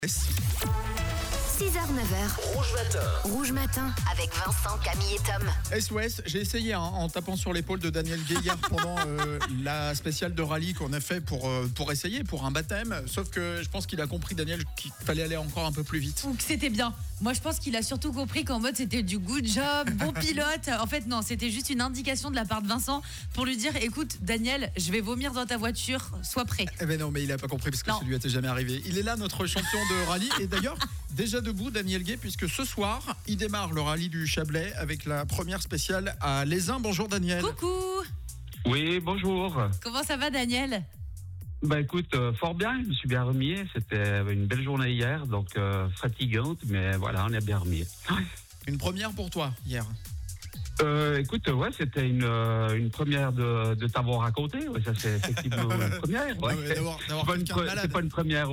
6h-9h, Rouge Matin, avec Vincent, Camille et Tom. SOS, j'ai essayé en tapant sur l'épaule de Daniel Gay hier pendant la spéciale de rallye qu'on a fait pour essayer, pour un baptême. Sauf que je pense qu'il a compris, Daniel, qu'il fallait aller encore un peu plus vite. Ou que c'était bien. Moi, je pense qu'il a surtout compris qu'en mode c'était du good job, bon pilote. En fait, non, c'était juste une indication de la part de Vincent pour lui dire écoute, Daniel, je vais vomir dans ta voiture, sois prêt. Eh ben non, mais il a pas compris parce que ça lui était jamais arrivé. Il est là, notre champion de rallye. Et d'ailleurs, déjà debout, Daniel Gay, puisque ce soir, il démarre le rallye du Chablais avec la première spéciale à Lézin. Bonjour, Daniel. Coucou. Oui, bonjour. Comment ça va, Daniel ? Bah écoute, fort bien, je me suis bien remis. C'était une belle journée hier, donc fatigante, mais voilà, on est bien remis. Une première pour toi, hier. Écoute, ouais, c'était une première de t'avoir raconté. Ouais, ça c'est effectivement une première. Ouais. D'avoir quelqu'un de malade. C'est pas une première.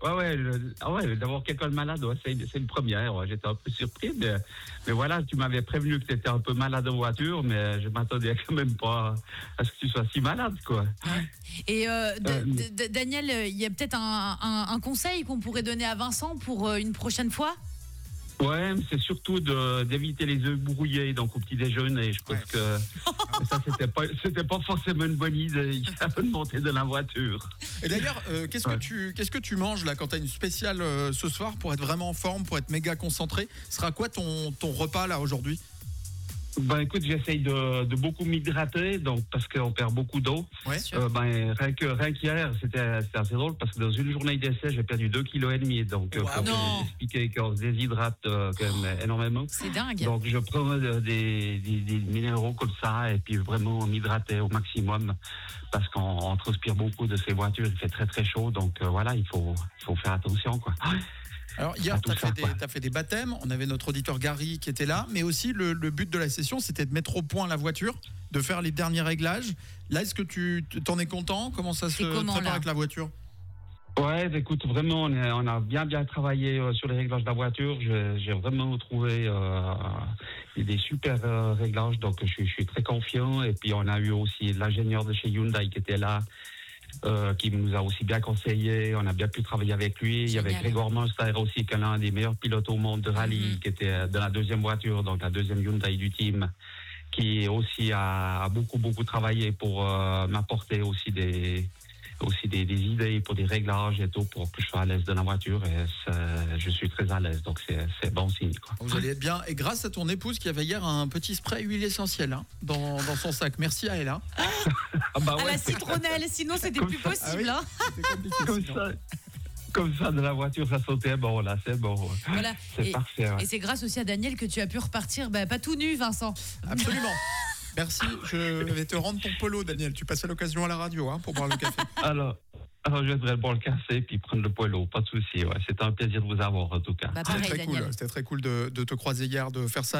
D'avoir quelqu'un de malade, ouais, c'est une première. Ouais. J'étais un peu surpris, mais voilà, tu m'avais prévenu que tu étais un peu malade en voiture, mais je m'attendais quand même pas à ce que tu sois si malade, quoi. Et Daniel, il y a peut-être un conseil qu'on pourrait donner à Vincent pour une prochaine fois ? Ouais, mais c'est surtout d'éviter les œufs brouillés donc au petit déjeuner. Je pense que ça c'était pas forcément une bonne idée de monter de la voiture. Et d'ailleurs, qu'est-ce que tu manges là quand tu as une spéciale ce soir pour être vraiment en forme, pour être méga concentré ? Ce sera quoi ton repas là aujourd'hui ? Ben écoute, j'essaye de beaucoup m'hydrater, donc parce qu'on perd beaucoup d'eau. Ouais. Rien qu'hier, c'était assez drôle parce que dans une journée d'essai, j'ai perdu 2,5 kg. Donc Wow. faut expliquer qu'on se déshydrate quand même énormément. C'est dingue. Donc je prends des minéraux comme ça et puis vraiment m'hydrater au maximum parce qu'on transpire beaucoup de ces voitures. Il fait très très chaud, donc voilà, il faut faire attention, quoi. Alors hier, t'as fait des baptêmes, on avait notre auditeur Gary qui était là, mais aussi le but de la session, c'était de mettre au point la voiture, de faire les derniers réglages. Là, est-ce que tu t'en es content ? Comment ça se prépare avec la voiture ? Ouais, écoute, vraiment, on a bien travaillé sur les réglages de la voiture. J'ai vraiment trouvé des super réglages, donc je suis très confiant. Et puis on a eu aussi l'ingénieur de chez Hyundai qui était là. Qui nous a aussi bien conseillé, on a bien pu travailler avec lui. Génial. Il y avait Grégoire Monster aussi, qui est l'un des meilleurs pilotes au monde de rallye, qui était dans la deuxième voiture, donc la deuxième Hyundai du team, qui aussi a beaucoup travaillé pour m'apporter aussi des idées pour des réglages et tout, pour que je sois à l'aise dans la voiture, et je suis très à l'aise, donc c'est bon signe, quoi. Vous allez être bien, et grâce à ton épouse qui avait hier un petit spray huile essentielle dans son sac. Merci à elle. Hein. À la citronnelle, sinon c'était plus possible. Ah oui, c'était compliqué, comme ça, de la voiture, ça sautait. Bon, là, c'est bon. Voilà. C'est parfait. Ouais. Et c'est grâce aussi à Daniel que tu as pu repartir, pas tout nu, Vincent. Absolument. Merci. Je vais te rendre ton polo, Daniel. Tu passes à l'occasion à la radio pour boire le café. Alors, je voudrais boire le café puis prendre le polo. Pas de souci. Ouais. C'était un plaisir de vous avoir, en tout cas. Pareil, C'était très cool. C'était très cool de te croiser hier, de faire ça.